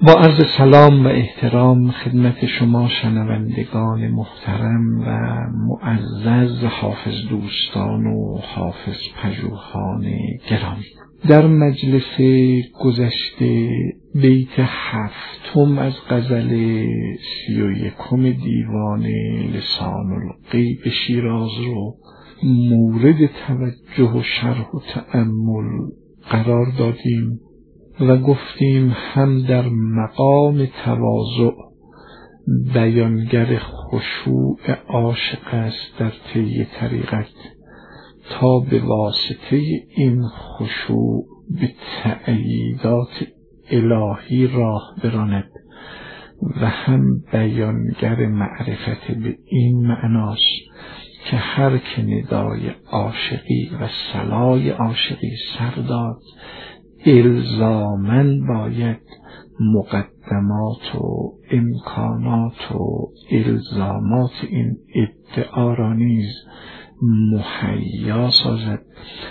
با عرض سلام و احترام خدمت شما شنوندگان محترم و معزز حافظ دوستان و حافظ پژوهان گرامی، در مجلس گذشته بیت 7 از غزل 31 دیوان لسان الغیب شیراز رو مورد توجه و شرح و تأمل قرار دادیم و گفتیم هم در مقام تواضع بیانگر خشوع عاشق است در طی طریقت تا به واسطه این خشوع به تأییدات الهی راه براند و هم بیانگر معرفت به این معناست که هر که ندای عاشقی و صلای عاشقی سر داد الزاماً باید مقدمات و امکانات و الزامات این ادعا را نیز مهیا سازد،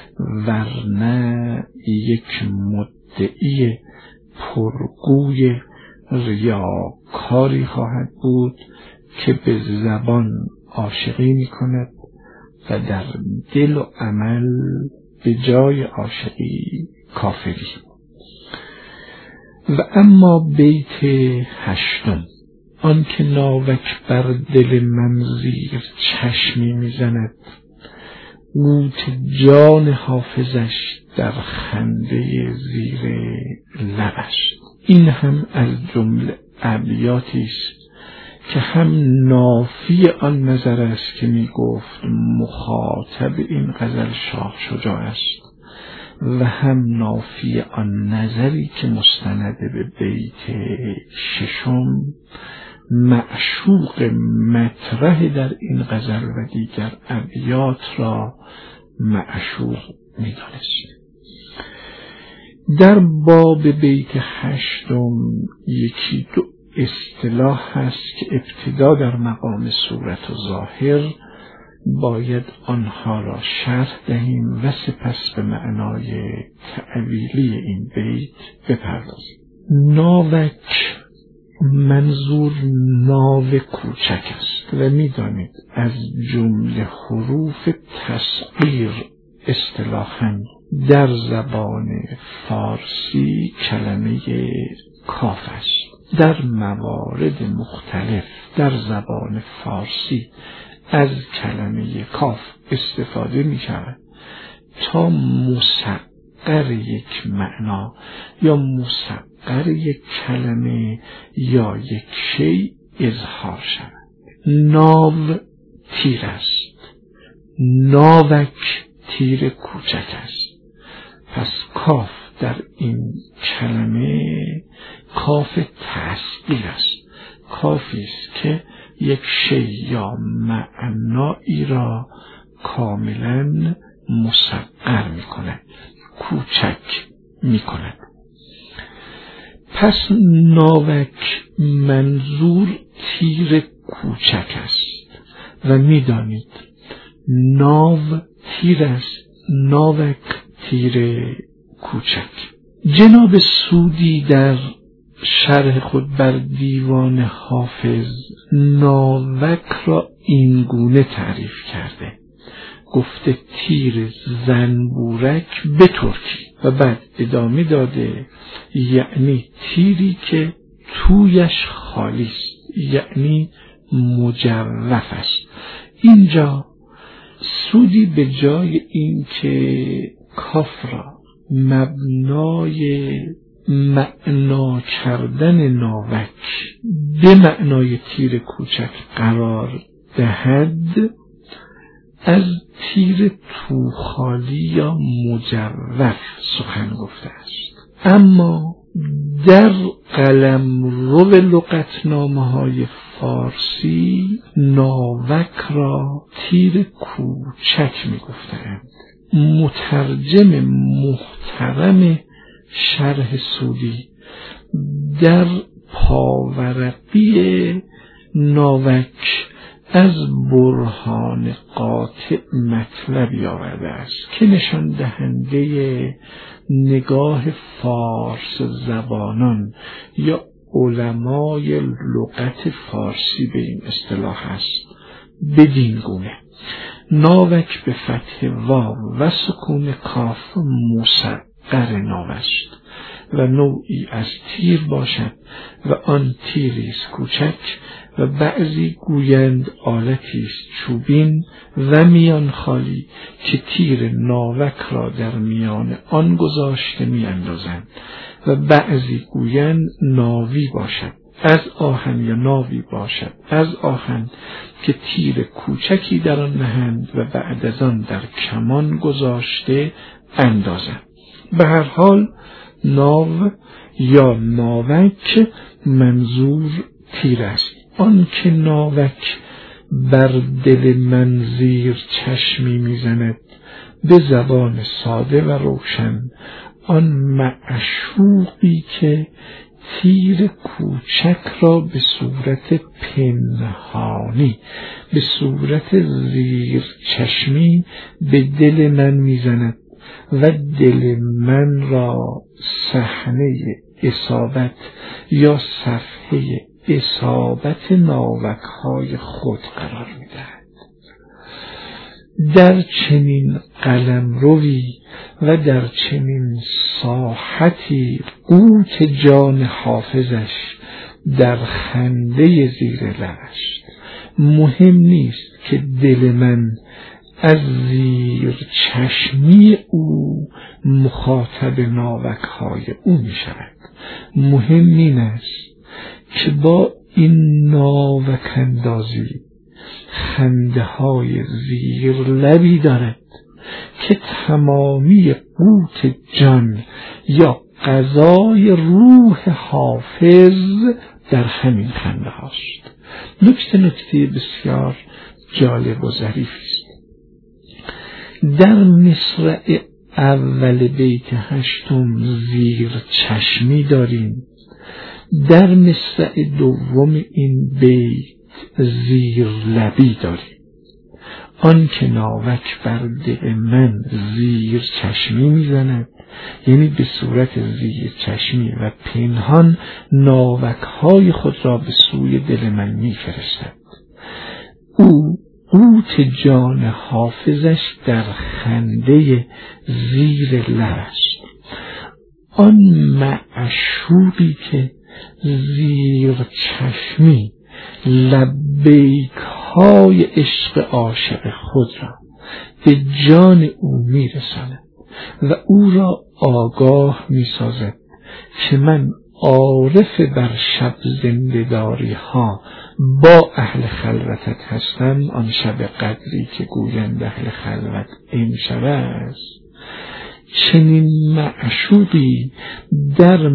ورنه یک مدعی پرگوی ریاکاری خواهد بود که به زبان عاشقی می کند و در دل و عمل به جای عاشقی کافری. و اما بیت 8 آن که ناوک بر دل من زیر چشمی میزند، قوت جان حافظش در خنده زیر لبش. این هم از جمله ابیاتی است که هم نافی آن نظر است که می گفت مخاطب این غزل شاه شجاع است و هم نافی آن نظری که مستند به بیت 6 معشوق مطرح در این غزل و دیگر ابیات را معشوق می دانست. در باب بیت 8 یکی دو اصطلاح هست که ابتدا در مقام صورت و ظاهر باید آنها را شرح دهیم و سپس به معنای تأویلی این بیت بپردازیم. ناوک منظور ناو کوچک است و می‌دانید از جمله حروف تصغیر اصطلاحاً در زبان فارسی کلمه کاف است. در موارد مختلف در زبان فارسی از کلمه کاف استفاده می شود تا مصغر یک معنا یا مصغر یک کلمه یا یک شیء اظهار شود. ناو تیر است، ناوک تیر کوچک است. پس کاف در این کلمه کاف تصغیر است، کافی است که یک شیء یا معنایی را کاملا مصغر می کند، کوچک می کند. پس ناوک منظور تیر کوچک است و می دانید ناو تیر است، ناوک تیر کوچک. جناب سودی در شرح خود بر دیوان حافظ ناوک را این گونه تعریف کرده، گفته تیر زنبورک به ترکی و بعد ادامه داده یعنی تیری که تویش خالی است، یعنی مجوف است. اینجا سودی به جای این که کاف را مبنای معنا کردن ناوک به معنای تیر کوچک قرار دهد، از تیر توخالی یا مجوف سخن گفته است. اما در قلمرو لغتنامه‌های فارسی ناوک را تیر کوچک می گفتند. مترجم محترم شرح سودی در پاورقی ناوک از برهان قاطع مطلبی آورده است که نشان دهنده نگاه فارس زبانان یا علمای لغت فارسی به این اصطلاح است بدین گونه: ناوک به فتح واو و سکون کاف مصغر ناوشت و نوعی از تیر باشد و آن تیری است کوچک و بعضی گویند آلتی است چوبین و میان خالی که تیر ناوک را در میان آن گذاشته میاندازند و بعضی گویند ناوی باشد از آهن یا ناوی باشد از آهن که تیر کوچکی در آن نهند و بعد از آن در کمان گذاشته اندازند. به هر حال ناو یا ناوک منظور تیر است. آن که ناوک بر دل من زیر چشمی میزند، به زبان ساده و روشن آن معشوقی که تیر کوچک را به صورت پنهانی، به صورت زیر چشمی به دل من میزند و دل من را صحنه اصابت یا صفحه اصابت ناوک‌های خود قرار می‌دهد. در چنین قلمروی و در چنین ساحتی قوت جان حافظش در خنده زیر لبش. مهم نیست که دل من از زیر چشمی او مخاطب ناوک‌های او می شود. مهم این است که با این ناوک اندازی خنده های زیر لبی دارد که تمامی قوت جان یا غذای روح حافظ در همین خنده هاست. نکته بسیار جالب و ظریفی است. در مصرع اول بیت 8 زیر چشمی داریم، در مصرع دوم این بیت زیر لبی داریم. آن که ناوک بر دل من زیر چشمی میزند، یعنی به صورت زیر چشمی و پنهان ناوک های خود را به سوی دل من میفرستد. او قوت جان حافظش در خنده زیر لبش. آن معشوقی که زیر چشمی لبیک های عشق عاشق خود را به جان او میرساند و او را آگاه میسازد که من عارف بر شب زنده‌داری ها با اهل خلوتت هستم. آن شب قدری که گویند اهل خلوت امشب است. چنین معشوقی در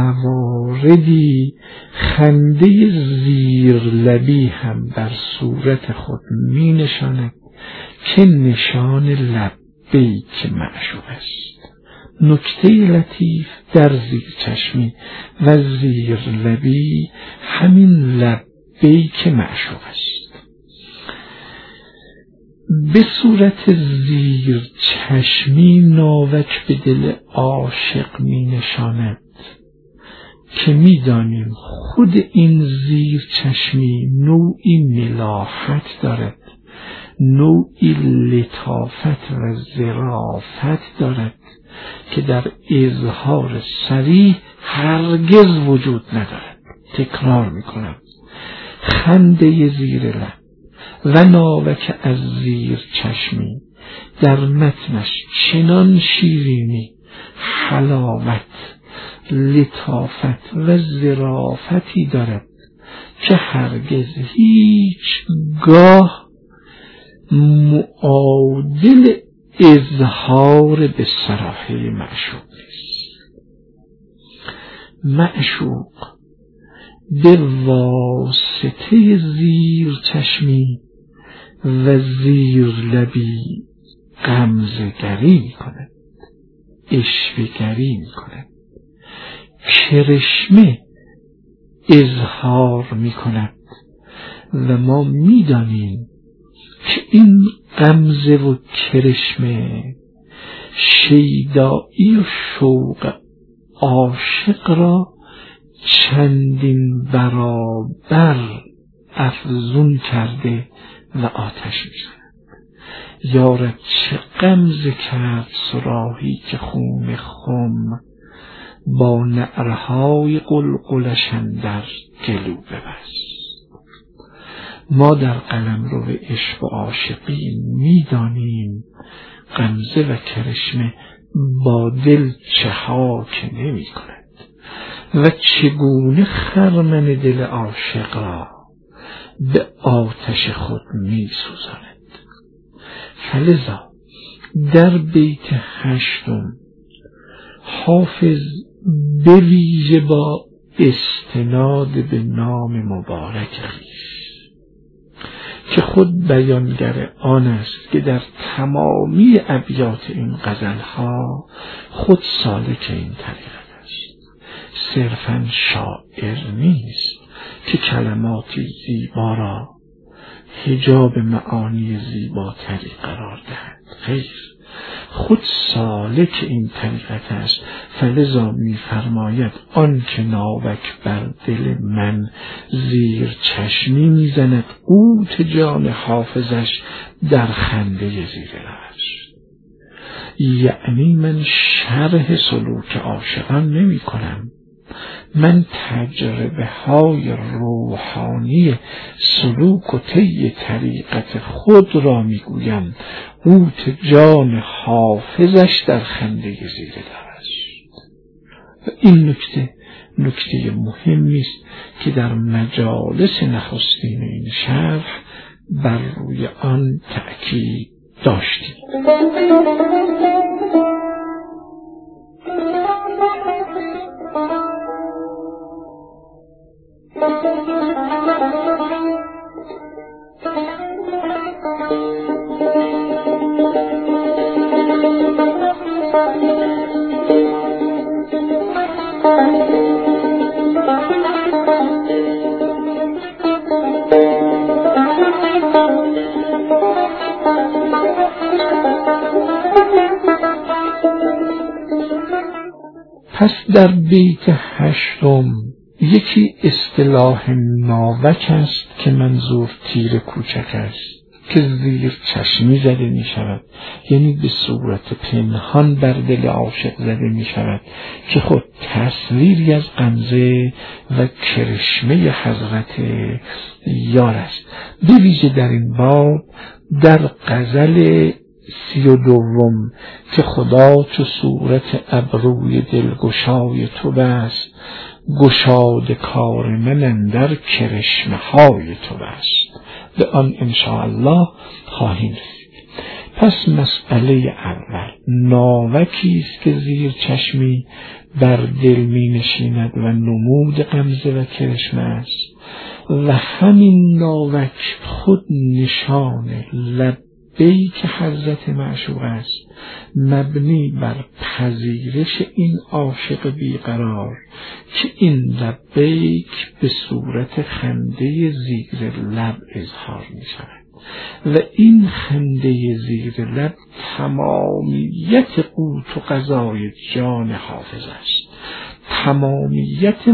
مواردی خنده زیر لبی هم بر صورت خود می نشاند که نشان لبیک معشوق است. نکته لطیف در زیر چشمی و زیر لبی همین لبیک معشوق است. به صورت زیر چشمی ناوک به دل عاشق می نشاند که می دانیم خود این زیر چشمی نوعی ملاحت دارد، نوعی لطافت و ظرافت دارد که در اظهار صریح هرگز وجود ندارد. تکرار می کنم: خنده زیر لب و ناوک از زیر چشمی در متنش چنان شیرینی، حلاوت، لطافت و ظرافتی دارد که هرگز هیچ گاه معادل اظهار به صراحه معشوق نیست. معشوق به واسطه زیر چشمی و زیر لبی غمزه‌گری می‌کند، عشوه‌گری می‌کند، کرشمه اظهار می‌کند و ما می‌دانیم که این غمزه و کرشمه شیدایی و شوق عاشق را چندین برابر افزون کرده و آتش می‌زند. یارب چه غمزه کرد صراحی که خون خم با نعرهای قلقلش اندر گلو ببست. ما در قلمرو عشق و عاشقی می‌دانیم غمزه و کرشمه با دل چه ها که نمی کند و چگونه خرمن دل عاشق را به آتش خود می سوزاند. فلذا در بیت 8 حافظ به ویژه با استناد به نام مبارک خویش که خود بیانگر آن است که در تمامی ابیات این غزلها خود سالک این طریقت است، صرفاً شاعر نیست که کلماتی زیبا را حجاب معانی زیباتری قرار دهد، خیر، خود سالک این طریقت است. فلذا می‌فرماید آن که ناوک بر دل من زیر چشمی میزند، قوت جان حافظش در خنده زیر لبش. یعنی من شرح سلوک عاشقان نمی کنم، من تجربه های روحانی سلوک و طی طریقت خود را میگویم، قوت جان حافظش در خنده زیر لبش. و این نکته مهمی است که در مجالس نخستین این شرح بر روی آن تأکید داشتیم. پس در بیت 8 یکی اصطلاح ناوک است که منظور تیر کوچک است که زیر چشمی زده می شود، یعنی به صورت پنهان بر دل عاشق زده می شود که خود تصویری از غمزه و کرشمه حضرت یار است. به ویژه در این باب در غزل 32 که خدا چو صورت ابروی دلگشای تو بست، گشاد کار من اندر کرشمه های تو بست، به آن انشاءالله خواهیم رسید. پس مسئله اول ناوکی است که زیر چشمی بر دل می نشیند و نمود غمزه و کرشمه است و همین ناوک خود نشان لبیک حضرت معشوق است، مبنی بر پذیرش این عاشق بیقرار که این لبیک به صورت خنده زیر لب اظهار می شود و این خنده زیر لب تمامیت قوت و غذای جان حافظ است، تمامیت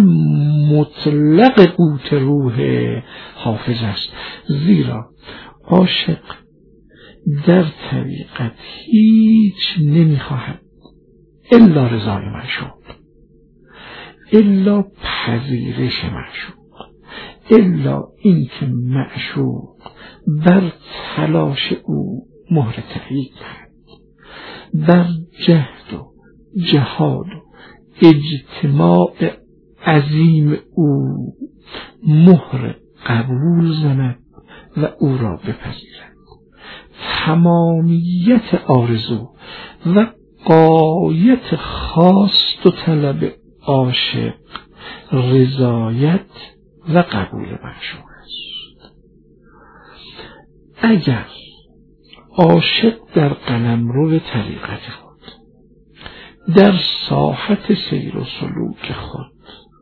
مطلق قوت روح حافظ است. زیرا عاشق در طریقت هیچ نمیخواهد الا رضای معشوق، الا پذیرش معشوق، الا اینکه معشوق بر تلاش او مهر تأیید دهد، بر جهد و جهاد و اجتماع عظیم او مهر قبول زند و او را بپذیرد. تمامیت آرزو و غایت خواست و طلب عاشق رضایت و قبول معشوق است. اگر عاشق در قلمرو طریقت خود، در ساحت سیر و سلوک خود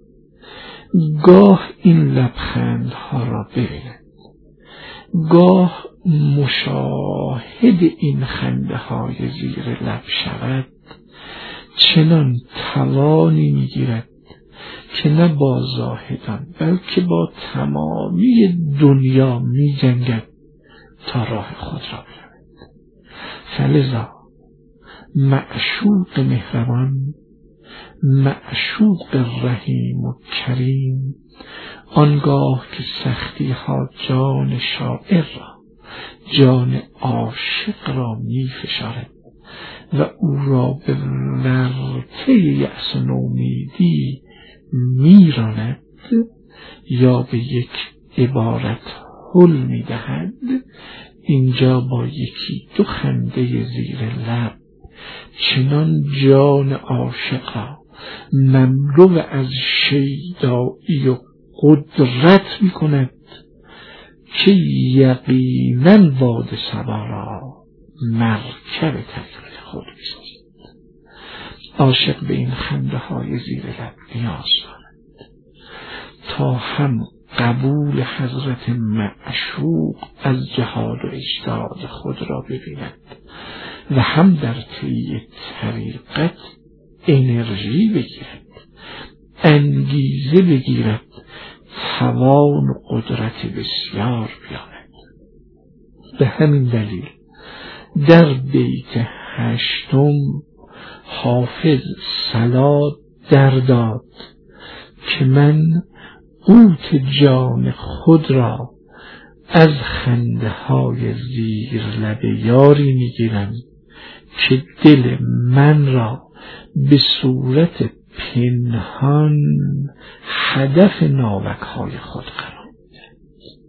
گاه این لبخندها را ببیند، گاه مشاهد این خنده های زیر لب شود، چنان توانی میگیرد که نه با زاهدان بلکه با تمامی دنیا می جنگد تا راه خود را برود. فلذا معشوق مهربان، معشوق رحیم و کریم، آنگاه که سختی ها جان شاعر را، جان عاشق را می فشارد و او را به ورطه یأس و نومیدی می راند یا به یک عبارت حل می دهد، اینجا با یکی دو خنده زیر لب چنان جان عاشقا مملو از شیدایی و قدرت می کند که یقینا باد صبا را مرکب طریق خود می سازد. عاشق به این خنده های زیر لب نیاز دارد تا هم قبول حضرت معشوق از جهاد و اجتهاد خود را ببیند و هم در طی طریقت انرژی بگیرد، انگیزه بگیرد، توان و قدرت بسیار بیاورد. به همین دلیل در بیت 8 حافظ صلا در داد که من قوت جان خود را از خنده های زیر لب یاری میگیرم که دل من را به صورت پنهان هدف ناوک های خود قرار میدهد.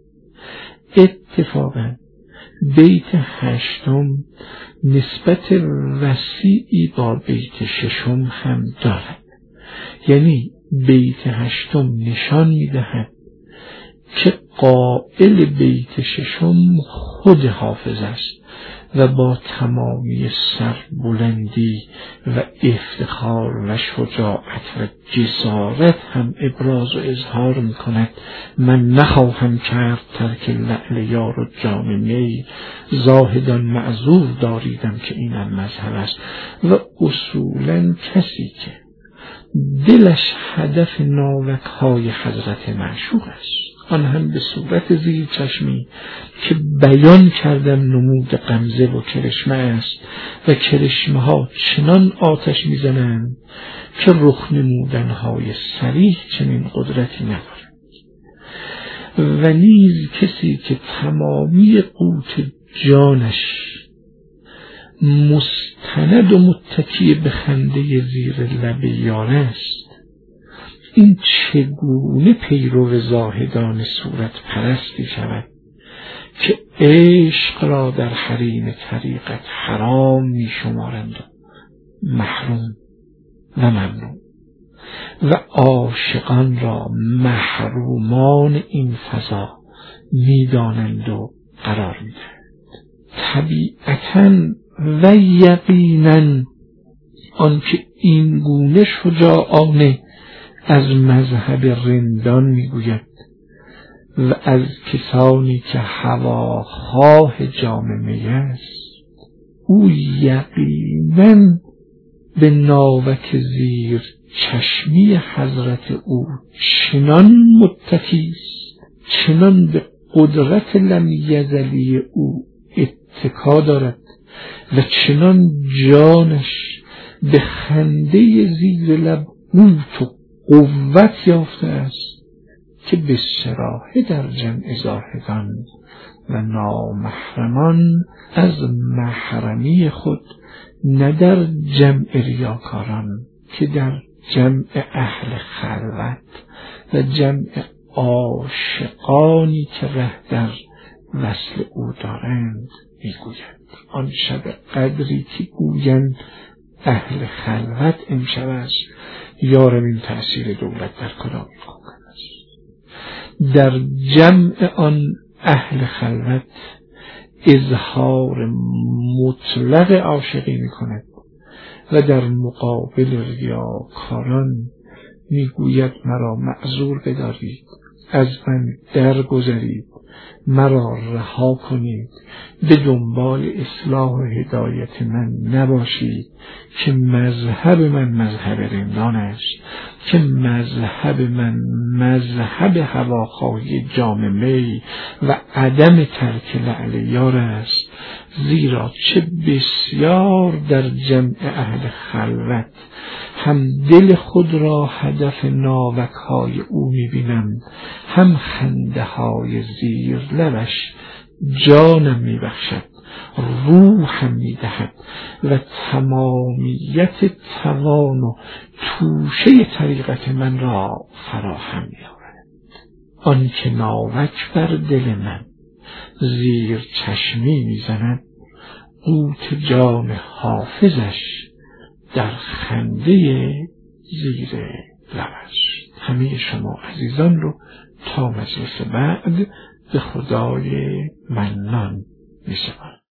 اتفاقا بیت 8 نسبت وسیعی با بیت 6 هم دارد. یعنی بیت 8 نشان میدهد که قائل بیت 6 خود حافظ است و با تمامی سربلندی و افتخار و شجاعت و جسارت هم ابراز و اظهار می کند من نخواهم کرد ترک لعل یار و جام می، زاهدان معذور داریدم که اینم مذهب است. و اصولا کسی که دلش هدف ناوک های حضرت معشوق است، آن هم به صورت زیر چشمی که بیان کردم نمود غمزه و کرشمه است و کرشمه ها چنان آتش میزنند که رخ نمودن های صریح چنین قدرتی ندارد. و نیز کسی که تمامی قوت جانش مستند و متکی به خنده زیر لب یار است، این چگونه پیرو زاهدان صورت پرستی شود که عشق را در حریم طریقت حرام می شمارند و محروم و ممنوع و عاشقان را محرومان این فضا می دانند و قرار می دهند. طبیعتاً و یقیناً آنکه این گونه شجاعانه از مذهب رندان میگوید و از کسانی که هواخواه جام می است، او یقینا به ناوک زیر چشمی حضرت او چنان متکی است، چنان به قدرت لم یزلی او اتکا دارد و چنان جانش به خنده زیر لب قوت و قوت یافته است که به صراحه در جمع زاهدان و نامحرمان از محرمی خود، نه در جمع ریاکاران که در جمع اهل خلوت و جمع عاشقانی که ره در وصل او دارند میگوید. آن شب قدری که گویند اهل خلوت امشب است، یارم این تأثیر دولت در کدام قوم است؟ در جمع آن اهل خلوت اظهار مطلق عاشقی می کند و در مقابل ریاکاران می گوید مرا معذور بدارید، از من درگذرید، مرا رها کنید، به دنبال اصلاح و هدایت من نباشید که مذهب من مذهب رندان است، که مذهب من مذهب هواخواهی جام می و عدم ترک لعل یار است. زیرا چه بسیار در جمع اهل خلوت هم دل خود را هدف ناوکهای او می‌بینم، هم خنده های زیر لبش جانم می‌بخشد، روحم می‌دهد و تمامیت توان و توشه طریقت من را فراهم می‌آورد. آن که ناوک بر دل من زیر چشمی می‌زند، قوت جان حافظش در خنده زیر لبش. همه شما عزیزان رو تا مجلس بعد به خدای منان می‌سپارم.